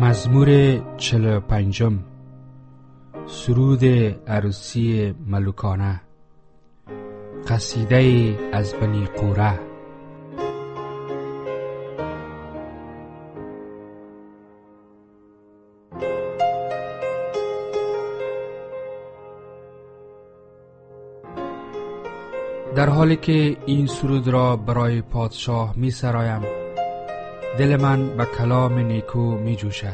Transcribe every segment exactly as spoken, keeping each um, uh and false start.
مزمور چهل و پنجم. سرود عروسی ملوکانه. قصیده از بنی قوره. در حالی که این سرود را برای پادشاه می سرایم، دل من به کلام نیکو می جوشد.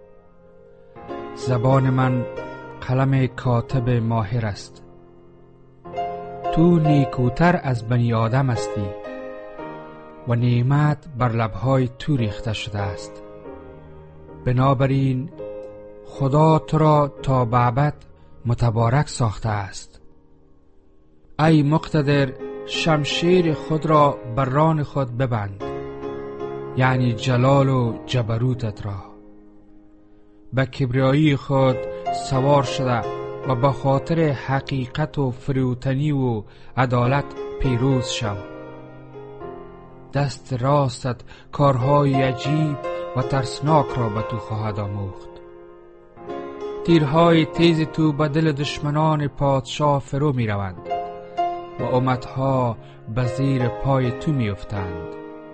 زبان من قلم کاتب ماهر است. تو نیکوتر از بنی آدم هستی و نعمت بر لبهای تو ریخته شده است. بنابراین خدا تو را تا به ابد متبارک ساخته است. ای مقتدر، شمشیر خود را بر ران خود ببند، یعنی جلال و جبروتت را. به کبریایی خود سوار شده و به خاطر حقیقت و فروتنی و عدالت پیروز شو. دست راستت کارهای عجیب و ترسناک را به تو خواهد آموخت. تیرهای تیز تو به دل دشمنان پادشاه فرو می روند و امتها به زیر پای تو می افتند.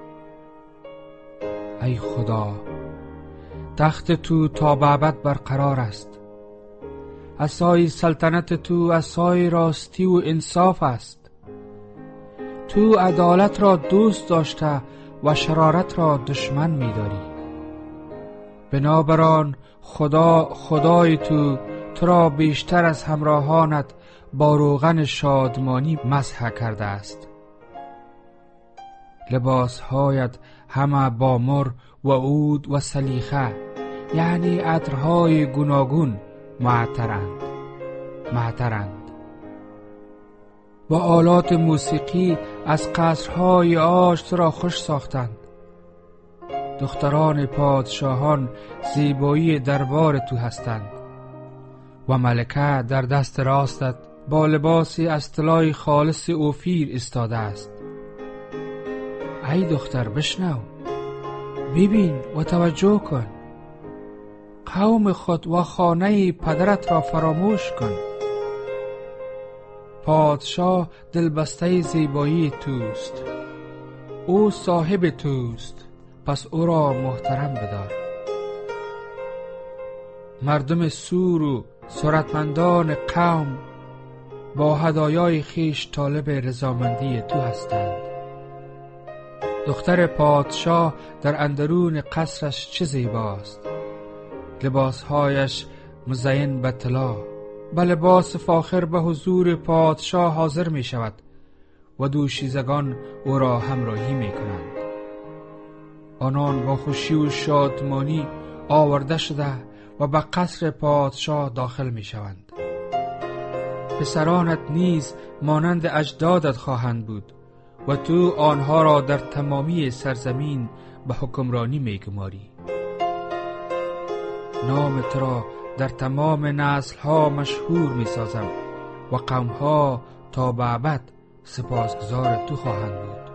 ای خدا، تخت تو تا به ابد برقرار است. عصای سلطنت تو عصای راستی و انصاف است. تو عدالت را دوست داشته و شرارت را دشمن می داری. بنابراین خدا خدای تو تو را بیشتر از همراهانت با روغن شادمانی مسح کرده است. لباسهایت همه با مر و عود و سلیخه، یعنی عطرهای گوناگون معطرند معطرند و آلات موسیقی از قصرهای عاج تو را خوش ساختند. دختران پادشاهان زیبایی دربار تو هستند و ملکه در دست راستت با لباسی از طلای خالص اوفیر استاده است. ای دختر، بشنو، ببین و توجه کن. قوم خود و خانه پدرت را فراموش کن. پادشاه دلبسته زیبایی توست. او صاحب توست، پس او را محترم بدار. مردم سور و ثروتمندان قوم با هدایای خیش طالب رضامندی تو هستند. دختر پادشاه در اندرون قصرش چه زیباست. لباسهایش مزین به طلا. به لباس فاخر به حضور پادشاه حاضر می شود و دوشیزگان او را همراهی می کنند. آنان با خوشی و شادمانی آورده شده و به قصر پادشاه داخل می شوند. پسرانت نیز مانند اجدادت خواهند بود و تو آنها را در تمامی سرزمین به حکمرانی می گماری. نام تو را در تمام نسل ها مشهور می سازم و قوم ها تا به ابد سپاسگزار تو خواهند بود.